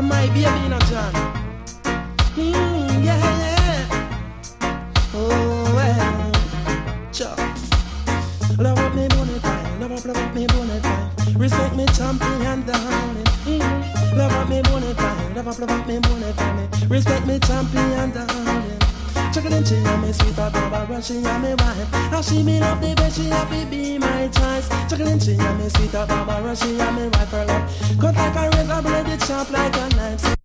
my baby, you know, John. Yeah, yeah. Oh, well. Sure. Love up me bonafide, love up me bonafide. Respect me champion, darling. Love up me bonafide, love up me bonafide. Respect me champion, darling. Chuckling, she and me sweet Barbara, she and me wife. How she me love the best, she happy be my choice. Chuckling, she and me sweet Barbara, she and me wife. Her love cut like a razor blade, it sharp like a knife.